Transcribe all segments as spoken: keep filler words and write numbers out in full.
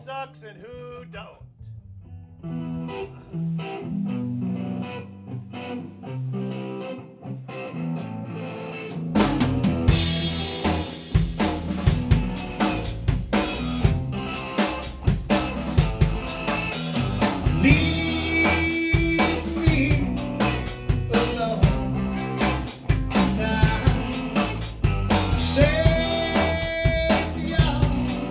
sucks and who don't. Leave me alone tonight. Save your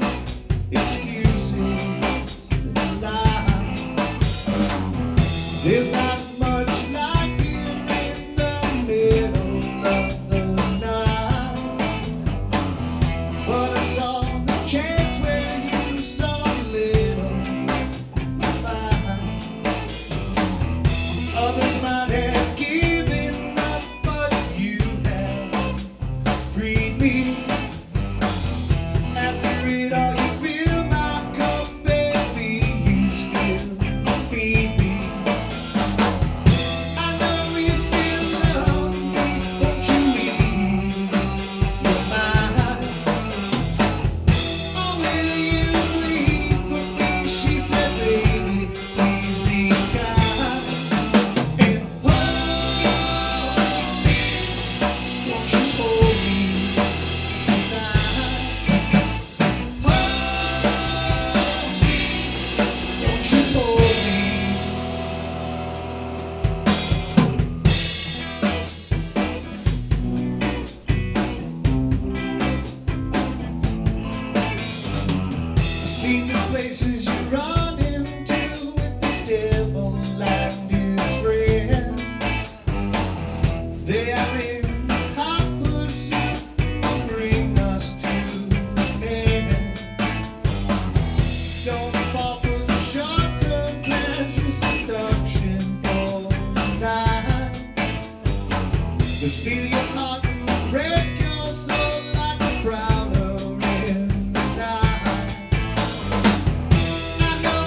excuses and lies. There's not much like here in the middle of the night, but I saw the chance where you saw a little fire. Others might have given up, but you have freed me. After it all, you fill my cup, baby. You still feed me. I know you still love me, won't you ease your mind? Oh, will you leave for me? She said, baby, please be kind. And hold me, won't you hold me tonight? Hold me, won't you hold me? I've seen the places you run into with the devil and his friend. They are in hot pursuit to bring us to an end. Don't fall for the short-term pleasure seduction for the night. They'll steal your heart and break your soul like a prowler in the night. I know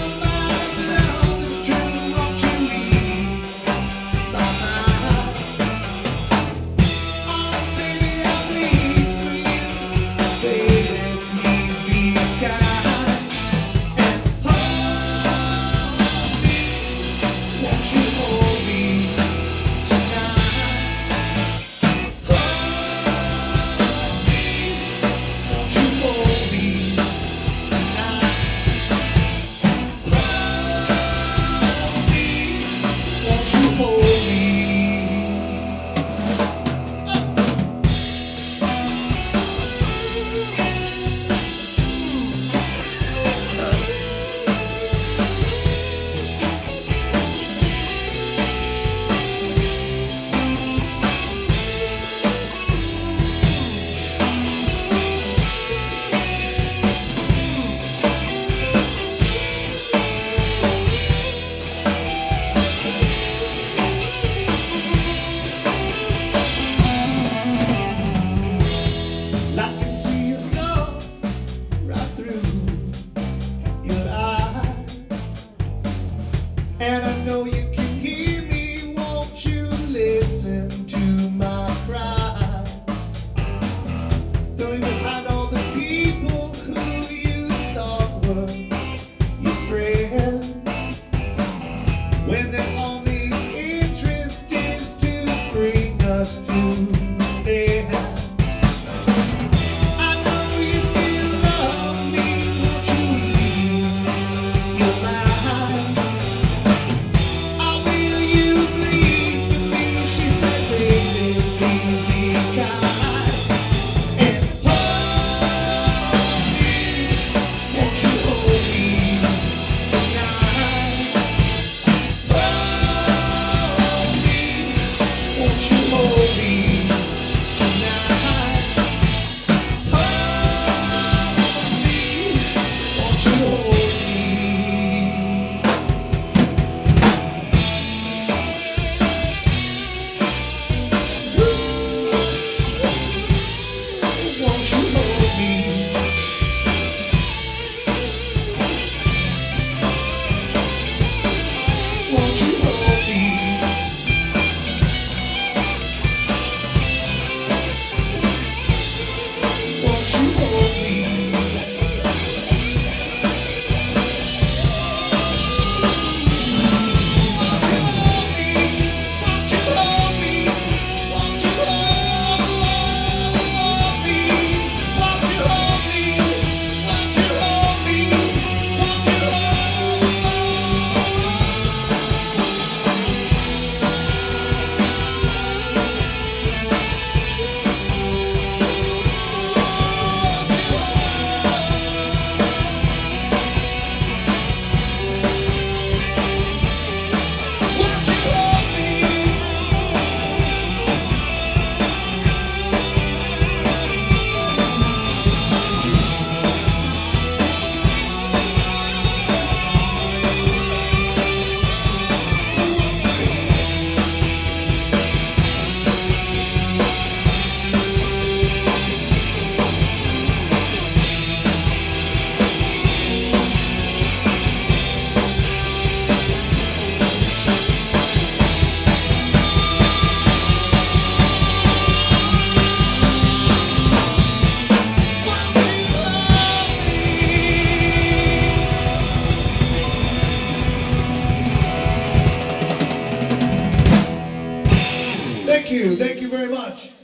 you. Thank you very much.